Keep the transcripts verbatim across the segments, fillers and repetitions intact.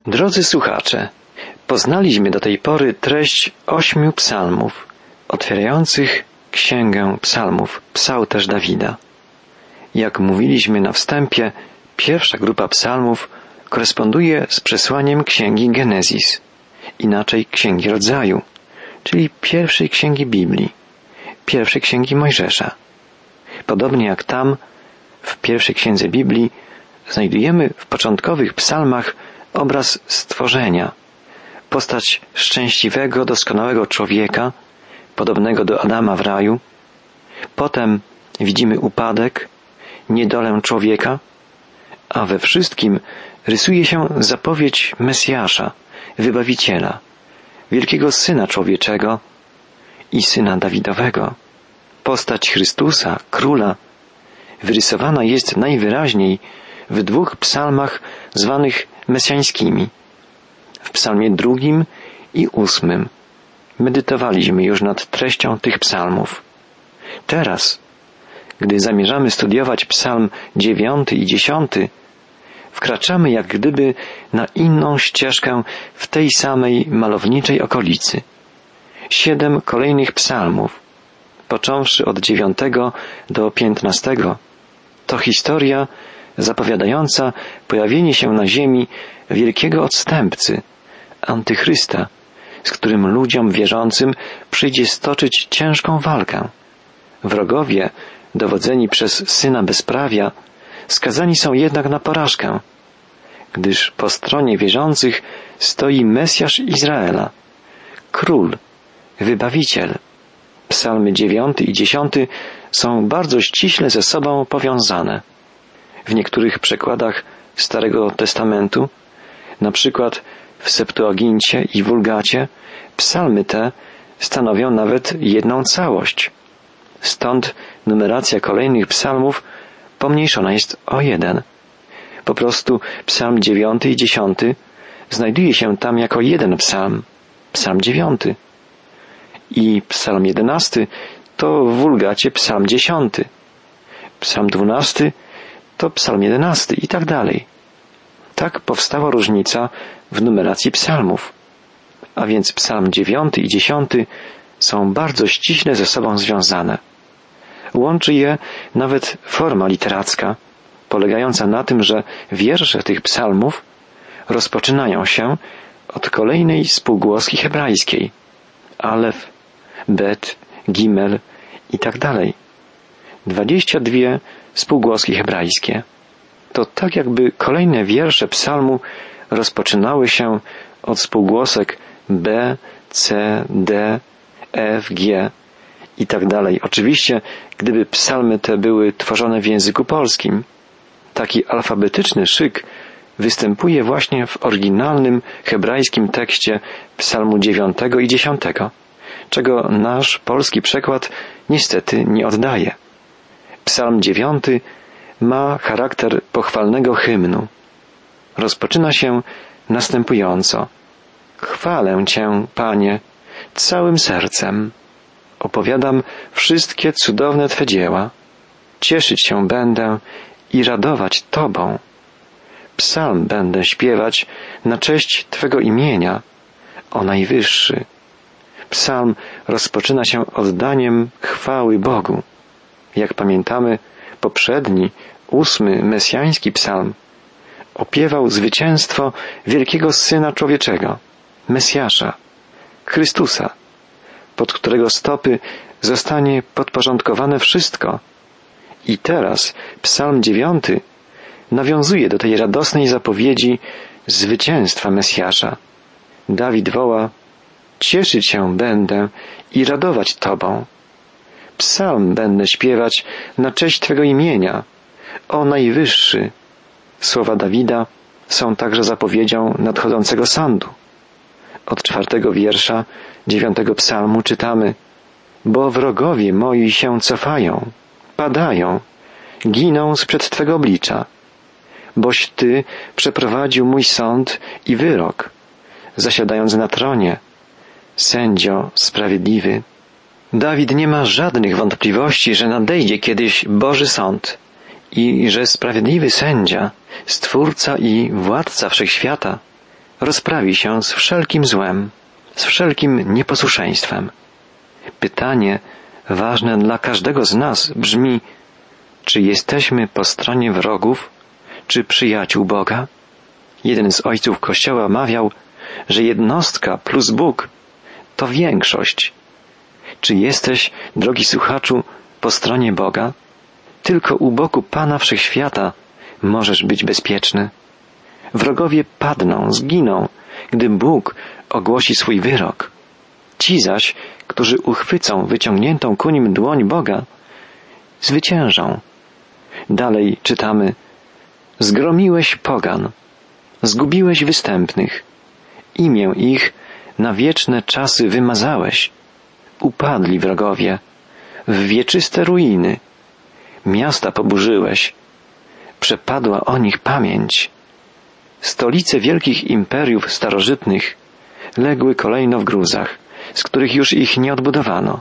Drodzy słuchacze, poznaliśmy do tej pory treść ośmiu psalmów, otwierających Księgę Psalmów, Psalterz Dawida. Jak mówiliśmy na wstępie, pierwsza grupa psalmów koresponduje z przesłaniem Księgi Genezis, inaczej Księgi Rodzaju, czyli pierwszej księgi Biblii, pierwszej księgi Mojżesza. Podobnie jak tam, w pierwszej księdze Biblii, znajdujemy w początkowych psalmach obraz stworzenia, postać szczęśliwego, doskonałego człowieka, podobnego do Adama w raju. Potem widzimy upadek, niedolę człowieka, a we wszystkim rysuje się zapowiedź Mesjasza, Wybawiciela, wielkiego Syna Człowieczego i Syna Dawidowego. Postać Chrystusa, Króla, wyrysowana jest najwyraźniej w dwóch psalmach zwanych mesjańskimi. W psalmie drugim i ósmym medytowaliśmy już nad treścią tych psalmów. Teraz, gdy zamierzamy studiować psalm dziewiąty i dziesiąty, wkraczamy jak gdyby na inną ścieżkę w tej samej malowniczej okolicy. Siedem kolejnych psalmów, począwszy od dziewiątego do piętnastego, to historia zapowiadająca pojawienie się na ziemi wielkiego odstępcy, antychrysta, z którym ludziom wierzącym przyjdzie stoczyć ciężką walkę. Wrogowie, dowodzeni przez syna bezprawia, skazani są jednak na porażkę, gdyż po stronie wierzących stoi Mesjasz Izraela, Król, Wybawiciel. Psalmy dziewiąty i dziesiąty są bardzo ściśle ze sobą powiązane. W niektórych przekładach Starego Testamentu, na przykład w Septuagincie i Wulgacie, psalmy te stanowią nawet jedną całość. Stąd numeracja kolejnych psalmów pomniejszona jest o jeden. Po prostu psalm dziewiąty i dziesiąty znajduje się tam jako jeden psalm, psalm dziewiąty. I psalm jedenasty to w Wulgacie psalm dziesiąty. Psalm dwunasty to psalm jedenasty i tak dalej. Tak powstała różnica w numeracji psalmów. A więc psalm dziewiąty i dziesiąty są bardzo ściśle ze sobą związane. Łączy je nawet forma literacka, polegająca na tym, że wiersze tych psalmów rozpoczynają się od kolejnej spółgłoski hebrajskiej. Alef, Bet, Gimel i tak dalej. Dwadzieścia dwie spółgłoski hebrajskie. To tak jakby kolejne wiersze psalmu rozpoczynały się od spółgłosek B, C, D, F, G i tak dalej. Oczywiście, gdyby psalmy te były tworzone w języku polskim, taki alfabetyczny szyk występuje właśnie w oryginalnym hebrajskim tekście psalmu dziewiątego i dziesiątego, czego nasz polski przekład niestety nie oddaje. Psalm dziewiąty ma charakter pochwalnego hymnu. Rozpoczyna się następująco. Chwalę Cię, Panie, całym sercem. Opowiadam wszystkie cudowne Twe dzieła. Cieszyć się będę i radować Tobą. Psalm będę śpiewać na cześć Twego imienia, o Najwyższy. Psalm rozpoczyna się oddaniem chwały Bogu. Jak pamiętamy, poprzedni, ósmy, mesjański psalm opiewał zwycięstwo wielkiego Syna Człowieczego, Mesjasza, Chrystusa, pod którego stopy zostanie podporządkowane wszystko. I teraz psalm dziewiąty nawiązuje do tej radosnej zapowiedzi zwycięstwa Mesjasza. Dawid woła: cieszyć się będę i radować Tobą. Psalm będę śpiewać na cześć Twego imienia, o Najwyższy. Słowa Dawida są także zapowiedzią nadchodzącego sądu. Od czwartego wiersza dziewiątego psalmu czytamy: bo wrogowie moi się cofają, padają, giną sprzed Twego oblicza. Boś Ty przeprowadził mój sąd i wyrok, zasiadając na tronie, sędzio sprawiedliwy. Dawid nie ma żadnych wątpliwości, że nadejdzie kiedyś Boży sąd i że sprawiedliwy sędzia, Stwórca i Władca Wszechświata rozprawi się z wszelkim złem, z wszelkim nieposłuszeństwem. Pytanie ważne dla każdego z nas brzmi, czy jesteśmy po stronie wrogów, czy przyjaciół Boga? Jeden z ojców Kościoła mawiał, że jednostka plus Bóg to większość. Czy jesteś, drogi słuchaczu, po stronie Boga? Tylko u boku Pana Wszechświata możesz być bezpieczny. Wrogowie padną, zginą, gdy Bóg ogłosi swój wyrok. Ci zaś, którzy uchwycą wyciągniętą ku nim dłoń Boga, zwyciężą. Dalej czytamy: zgromiłeś pogan, zgubiłeś występnych, imię ich na wieczne czasy wymazałeś. Upadli wrogowie w wieczyste ruiny. Miasta poburzyłeś, przepadła o nich pamięć. Stolice wielkich imperiów starożytnych legły kolejno w gruzach, z których już ich nie odbudowano.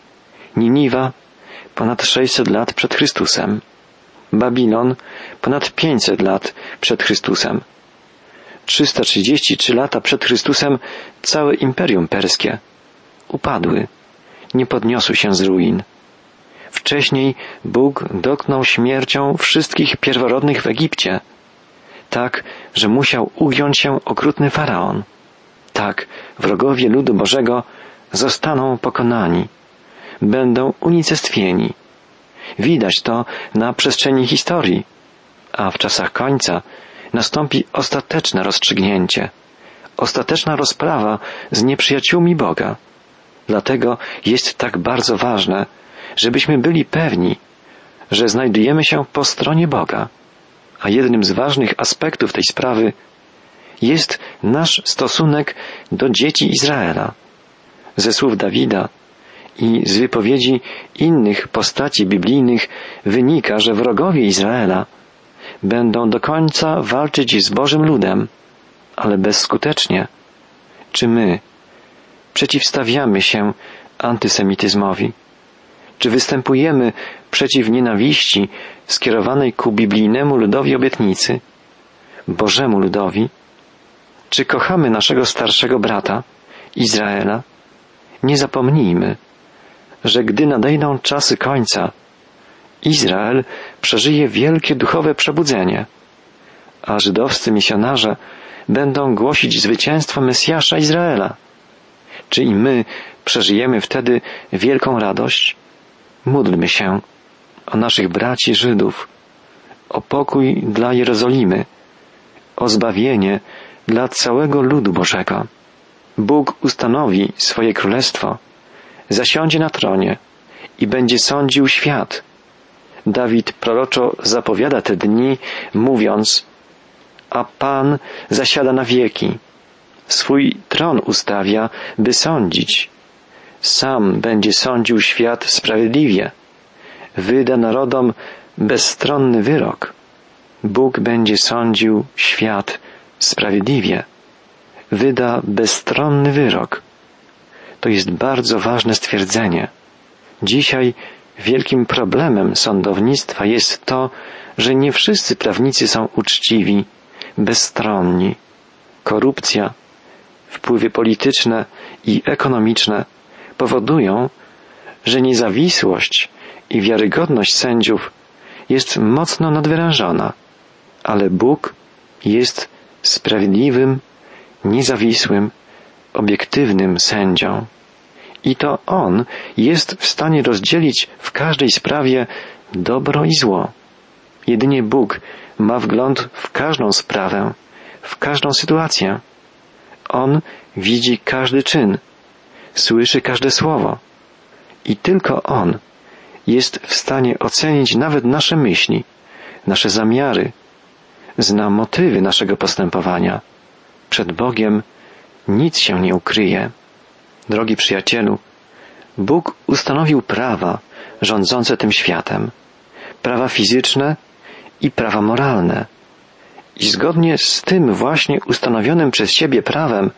Niniwa ponad sześćset lat przed Chrystusem. Babilon ponad pięćset lat przed Chrystusem. trzysta trzydzieści trzy lata przed Chrystusem całe imperium perskie upadły, nie podniosły się z ruin. Wcześniej Bóg dotknął śmiercią wszystkich pierworodnych w Egipcie, tak, że musiał ugiąć się okrutny faraon. Tak, wrogowie ludu Bożego zostaną pokonani, będą unicestwieni. Widać to na przestrzeni historii, a w czasach końca nastąpi ostateczne rozstrzygnięcie, ostateczna rozprawa z nieprzyjaciółmi Boga. Dlatego jest tak bardzo ważne, żebyśmy byli pewni, że znajdujemy się po stronie Boga. A jednym z ważnych aspektów tej sprawy jest nasz stosunek do dzieci Izraela. Ze słów Dawida i z wypowiedzi innych postaci biblijnych wynika, że wrogowie Izraela będą do końca walczyć z Bożym ludem, ale bezskutecznie. Czy my przeciwstawiamy się antysemityzmowi? Czy występujemy przeciw nienawiści skierowanej ku biblijnemu ludowi obietnicy, Bożemu ludowi? Czy kochamy naszego starszego brata, Izraela? Nie zapomnijmy, że gdy nadejdą czasy końca, Izrael przeżyje wielkie duchowe przebudzenie, a żydowscy misjonarze będą głosić zwycięstwo Mesjasza Izraela. Czy i my przeżyjemy wtedy wielką radość? Módlmy się o naszych braci Żydów, o pokój dla Jerozolimy, o zbawienie dla całego ludu Bożego. Bóg ustanowi swoje królestwo, zasiądzie na tronie i będzie sądził świat. Dawid proroczo zapowiada te dni, mówiąc: a Pan zasiada na wieki, swój tron ustawia, by sądzić. Sam będzie sądził świat sprawiedliwie, wyda narodom bezstronny wyrok. Bóg będzie sądził świat sprawiedliwie, wyda bezstronny wyrok. To jest bardzo ważne stwierdzenie. Dzisiaj wielkim problemem sądownictwa jest to, że nie wszyscy prawnicy są uczciwi, bezstronni. Korupcja, wpływy polityczne i ekonomiczne powodują, że niezawisłość i wiarygodność sędziów jest mocno nadwyrężona, ale Bóg jest sprawiedliwym, niezawisłym, obiektywnym sędzią. I to On jest w stanie rozdzielić w każdej sprawie dobro i zło. Jedynie Bóg ma wgląd w każdą sprawę, w każdą sytuację. On widzi każdy czyn, słyszy każde słowo i tylko On jest w stanie ocenić nawet nasze myśli, nasze zamiary, zna motywy naszego postępowania. Przed Bogiem nic się nie ukryje. Drogi przyjacielu, Bóg ustanowił prawa rządzące tym światem, prawa fizyczne i prawa moralne. I zgodnie z tym właśnie ustanowionym przez siebie prawem,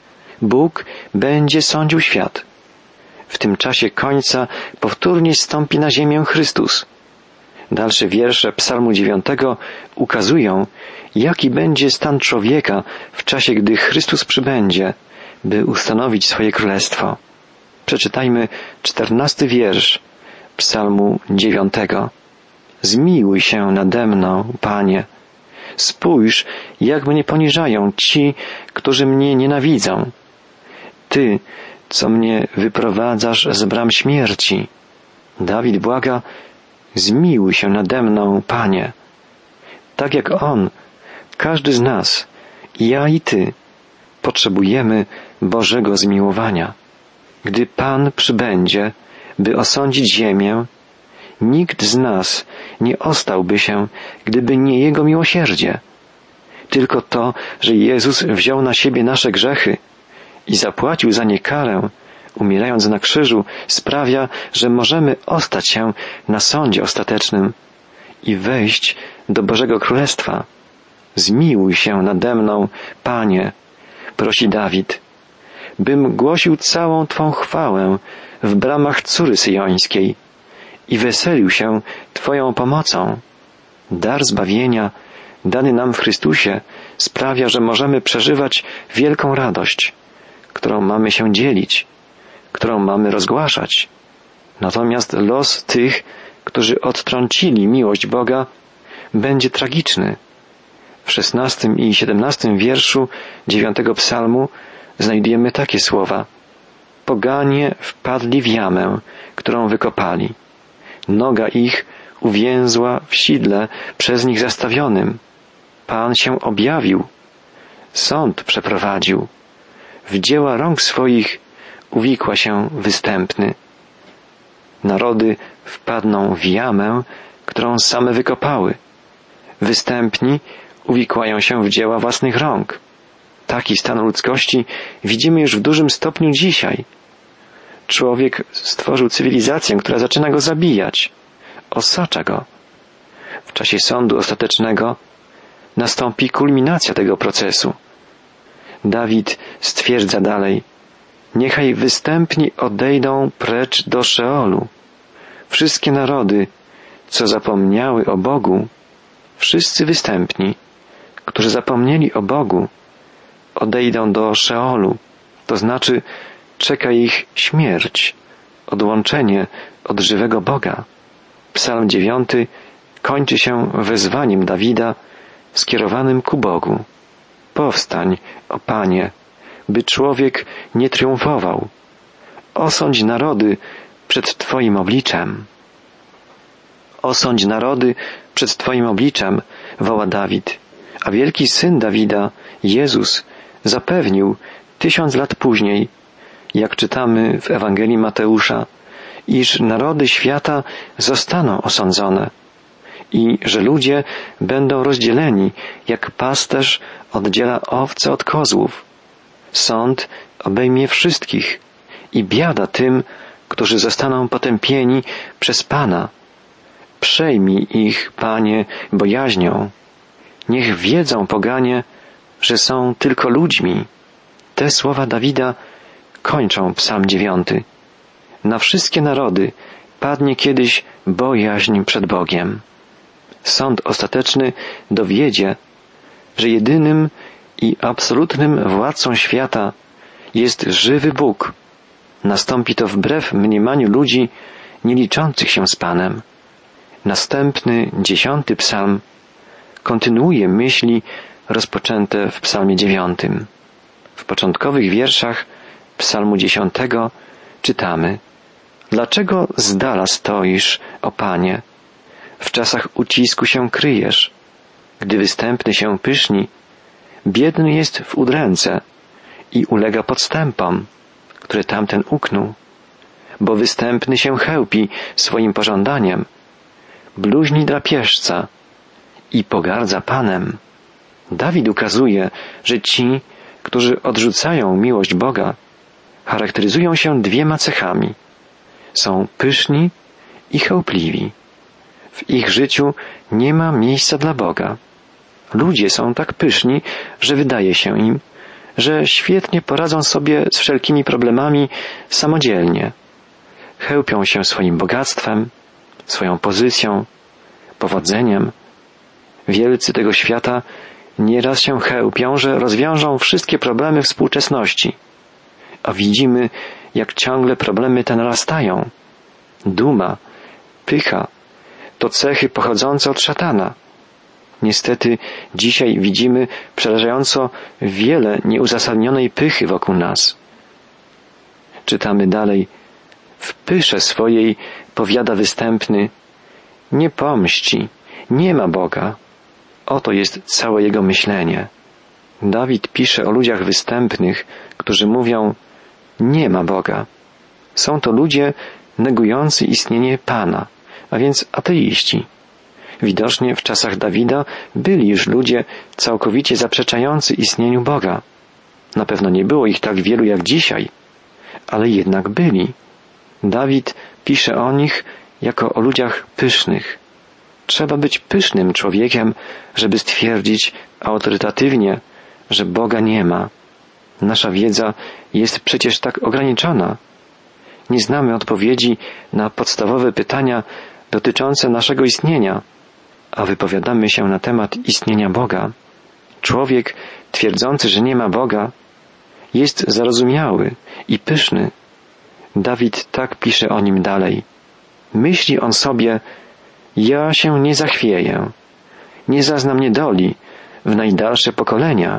Bóg będzie sądził świat. W tym czasie końca powtórnie zstąpi na ziemię Chrystus. Dalsze wiersze Psalmu dziewiątego ukazują, jaki będzie stan człowieka w czasie, gdy Chrystus przybędzie, by ustanowić swoje królestwo. Przeczytajmy czternasty wiersz Psalmu dziewiątego. Zmiłuj się nade mną, Panie. Spójrz, jak mnie poniżają ci, którzy mnie nienawidzą. Ty, co mnie wyprowadzasz z bram śmierci. Dawid błaga, zmiłuj się nade mną, Panie. Tak jak On, każdy z nas, ja i Ty, potrzebujemy Bożego zmiłowania. Gdy Pan przybędzie, by osądzić ziemię, nikt z nas nie ostałby się, gdyby nie Jego miłosierdzie. Tylko to, że Jezus wziął na siebie nasze grzechy i zapłacił za nie karę, umierając na krzyżu, sprawia, że możemy ostać się na sądzie ostatecznym i wejść do Bożego Królestwa. Zmiłuj się nade mną, Panie, prosi Dawid, bym głosił całą Twą chwałę w bramach Córy Syjońskiej i weselił się Twoją pomocą. Dar zbawienia, dany nam w Chrystusie, sprawia, że możemy przeżywać wielką radość, którą mamy się dzielić, którą mamy rozgłaszać. Natomiast los tych, którzy odtrącili miłość Boga, będzie tragiczny. W szesnastym i siedemnastym wierszu dziewiątego psalmu znajdujemy takie słowa. Poganie wpadli w jamę, którą wykopali. Noga ich uwięzła w sidle przez nich zastawionym. Pan się objawił. Sąd przeprowadził. W dzieła rąk swoich uwikła się występny. Narody wpadną w jamę, którą same wykopały. Występni uwikłają się w dzieła własnych rąk. Taki stan ludzkości widzimy już w dużym stopniu dzisiaj. Człowiek stworzył cywilizację, która zaczyna go zabijać, osacza go. W czasie sądu ostatecznego nastąpi kulminacja tego procesu. Dawid stwierdza dalej, niechaj występni odejdą precz do Szeolu. Wszystkie narody, co zapomniały o Bogu, wszyscy występni, którzy zapomnieli o Bogu, odejdą do Szeolu, to znaczy czeka ich śmierć, odłączenie od żywego Boga. Psalm dziewiąty kończy się wezwaniem Dawida skierowanym ku Bogu. Powstań, o Panie, by człowiek nie triumfował. Osądź narody przed Twoim obliczem. Osądź narody przed Twoim obliczem, woła Dawid, a wielki Syn Dawida, Jezus, zapewnił tysiąc lat później, jak czytamy w Ewangelii Mateusza, iż narody świata zostaną osądzone i że ludzie będą rozdzieleni, jak pasterz oddziela owce od kozłów. Sąd obejmie wszystkich i biada tym, którzy zostaną potępieni przez Pana. Przejmij ich, Panie, bojaźnią. Niech wiedzą poganie, że są tylko ludźmi. Te słowa Dawida kończą Psalm dziewiąty. Na wszystkie narody padnie kiedyś bojaźń przed Bogiem. Sąd ostateczny dowiedzie, że jedynym i absolutnym władcą świata jest żywy Bóg. Nastąpi to wbrew mniemaniu ludzi nie liczących się z Panem. Następny, dziesiąty psalm kontynuuje myśli rozpoczęte w psalmie dziewiątym. W początkowych wierszach psalmu dziesiątego czytamy: Dlaczego z dala stoisz, o Panie? W czasach ucisku się kryjesz. Gdy występny się pyszni, biedny jest w udręce i ulega podstępom, które tamten uknął. Bo występny się chełpi swoim pożądaniem, bluźni drapieżca i pogardza Panem. Dawid ukazuje, że ci, którzy odrzucają miłość Boga, charakteryzują się dwiema cechami. Są pyszni i chełpliwi. W ich życiu nie ma miejsca dla Boga. Ludzie są tak pyszni, że wydaje się im, że świetnie poradzą sobie z wszelkimi problemami samodzielnie. Chełpią się swoim bogactwem, swoją pozycją, powodzeniem. Wielcy tego świata nieraz się chełpią, że rozwiążą wszystkie problemy współczesności. A widzimy, jak ciągle problemy te narastają. Duma, pycha to cechy pochodzące od szatana. Niestety dzisiaj widzimy przerażająco wiele nieuzasadnionej pychy wokół nas. Czytamy dalej. W pysze swojej powiada występny: nie pomści, nie ma Boga. Oto jest całe jego myślenie. Dawid pisze o ludziach występnych, którzy mówią: nie ma Boga. Są to ludzie negujący istnienie Pana, a więc ateiści. Widocznie w czasach Dawida byli już ludzie całkowicie zaprzeczający istnieniu Boga. Na pewno nie było ich tak wielu jak dzisiaj, ale jednak byli. Dawid pisze o nich jako o ludziach pysznych. Trzeba być pysznym człowiekiem, żeby stwierdzić autorytatywnie, że Boga nie ma. Nasza wiedza jest przecież tak ograniczona. Nie znamy odpowiedzi na podstawowe pytania dotyczące naszego istnienia, a wypowiadamy się na temat istnienia Boga. Człowiek twierdzący, że nie ma Boga, jest zarozumiały i pyszny. Dawid tak pisze o nim dalej. Myśli on sobie: ja się nie zachwieję, nie zaznam niedoli w najdalsze pokolenia.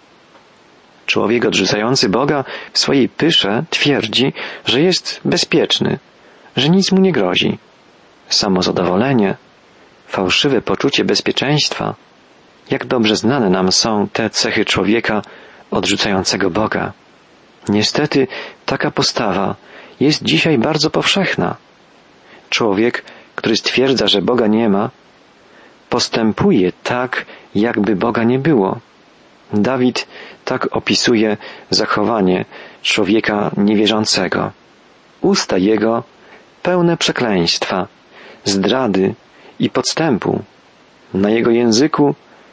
Człowiek odrzucający Boga w swojej pysze twierdzi, że jest bezpieczny, że nic mu nie grozi. Samozadowolenie, fałszywe poczucie bezpieczeństwa. Jak dobrze znane nam są te cechy człowieka odrzucającego Boga. Niestety taka postawa jest dzisiaj bardzo powszechna. Człowiek, który stwierdza, że Boga nie ma, postępuje tak, jakby Boga nie było. Dawid tak opisuje zachowanie człowieka niewierzącego. Usta jego pełne przekleństwa, zdrady i podstępu. Na jego języku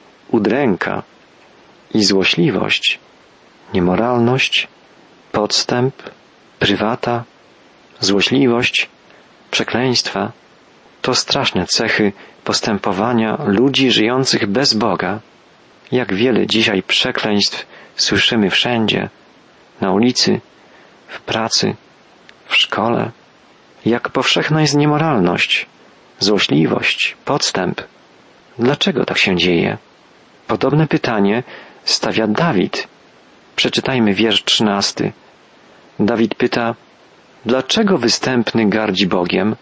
udręka i złośliwość, niemoralność, podstęp, prywata, złośliwość, przekleństwa. To straszne cechy postępowania ludzi żyjących bez Boga. Jak wiele dzisiaj przekleństw słyszymy wszędzie, na ulicy, w pracy, w szkole. Jak powszechna jest niemoralność, złośliwość, podstęp. Dlaczego tak się dzieje? Podobne pytanie stawia Dawid. Przeczytajmy wiersz trzynasty. Dawid pyta: dlaczego występny gardzi Bogiem?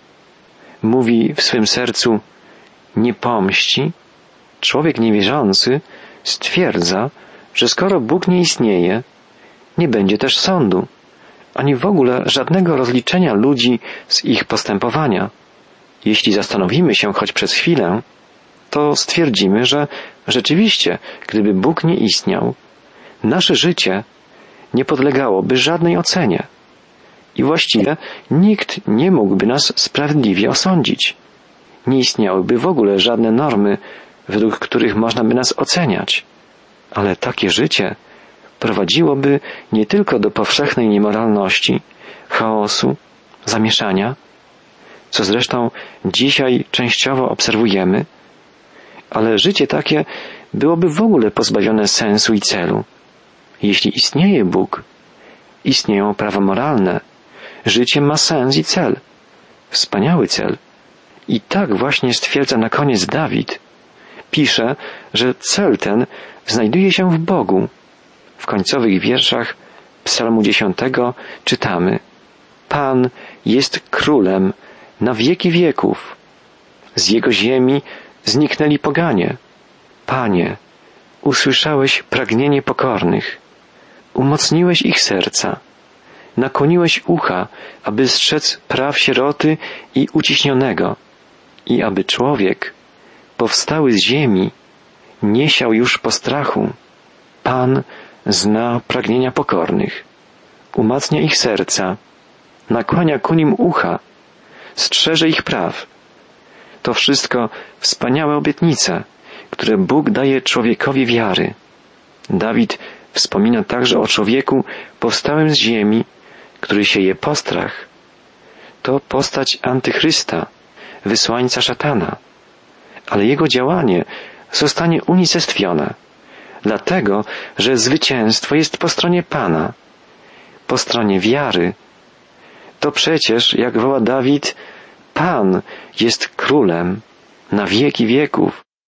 Mówi w swym sercu: nie pomści. Człowiek niewierzący stwierdza, że skoro Bóg nie istnieje, nie będzie też sądu, ani w ogóle żadnego rozliczenia ludzi z ich postępowania. Jeśli zastanowimy się choć przez chwilę, to stwierdzimy, że rzeczywiście, gdyby Bóg nie istniał, nasze życie nie podlegałoby żadnej ocenie i właściwie nikt nie mógłby nas sprawiedliwie osądzić. Nie istniałyby w ogóle żadne normy, według których można by nas oceniać. Ale takie życie prowadziłoby nie tylko do powszechnej niemoralności, chaosu, zamieszania, co zresztą dzisiaj częściowo obserwujemy, ale życie takie byłoby w ogóle pozbawione sensu i celu. Jeśli istnieje Bóg, istnieją prawa moralne, życie ma sens i cel. Wspaniały cel. I tak właśnie stwierdza na koniec Dawid. Pisze, że cel ten znajduje się w Bogu. W końcowych wierszach Psalmu dziesiątego czytamy: Pan jest królem na wieki wieków. Z jego ziemi zniknęli poganie. Panie, usłyszałeś pragnienie pokornych. Umocniłeś ich serca. Nakłoniłeś ucha, aby strzec praw sieroty i uciśnionego i aby człowiek, powstały z ziemi, nie siał już postrachu. Pan zna pragnienia pokornych, umacnia ich serca, nakłania ku nim ucha, strzeże ich praw. To wszystko wspaniałe obietnice, które Bóg daje człowiekowi wiary. Dawid wspomina także o człowieku powstałym z ziemi, który sieje postrach. To postać antychrysta, wysłańca szatana. ale jego działanie zostanie unicestwione, dlatego, że zwycięstwo jest po stronie Pana, po stronie wiary. To przecież, jak woła Dawid, Pan jest królem na wieki wieków.